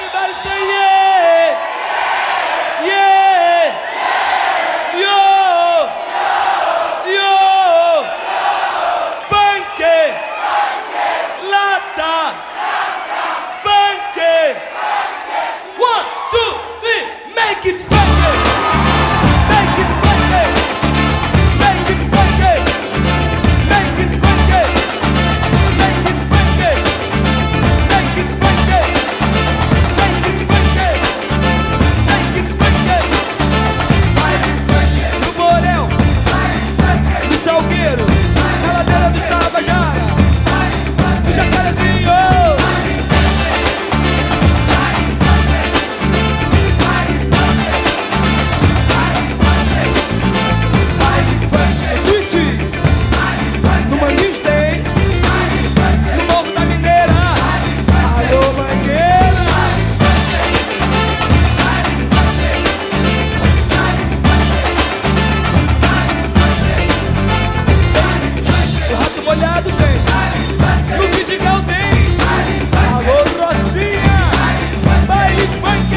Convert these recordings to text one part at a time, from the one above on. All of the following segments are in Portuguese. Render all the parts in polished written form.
Everybody say yeah! Yeah! Yo! Yo! Funk! Lata! Funk! 1, 2, 3, make it funky! Make it funky! Make it funky! Make it funky! Make it funky! Make it funky! Make it funky! Make it funky! No Borel, no Salgueiro, na ladeira dos Tabajara, no Jacarezinho. No Manguinhos tem, no Morro da Mineira. Alô, Mangueira. O Rato Molhado tem, no Vidigal tem. Alô, Rocinha, baile funk.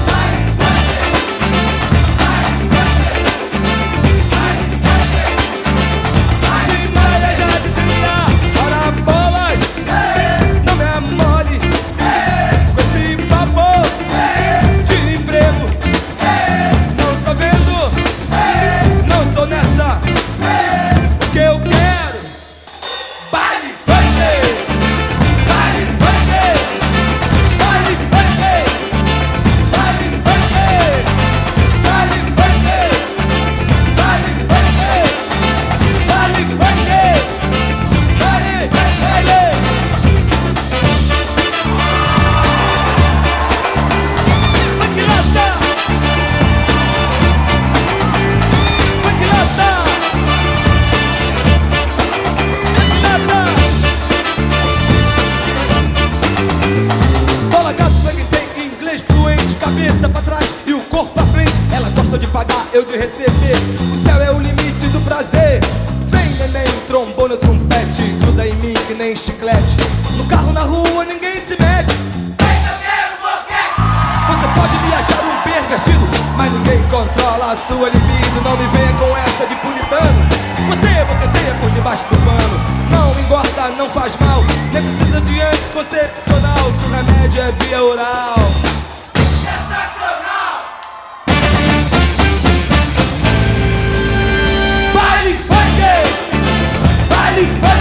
Tim Maia já dizia, ora bolas, não me amole com esse papo de emprego. Não estou vendo, não estou nessa. O que eu quero, baile funk, baile funk, baile funk, baile funk, baile funk, baile funk, baile funk, baile, baile. Funk lata, funk lata, funk lata. Bola gato, funk tem inglês fluente, cabeça pra trás e o corpo pra frente. Ela gosta de pagar, eu de receber. O céu é o limite do prazer. Vem neném, trombone, trompete, gruda em mim que nem chiclete. No carro, na rua, ninguém se mete. Você pode me achar um pervertido, mas ninguém controla a sua libido. Não me venha com essa de puritano. Você boqueteia por debaixo do pano. Não engorda, não faz mal, nem precisa de anticoncepcional. Se o remédio é via oral. Baile funk! Baile funk!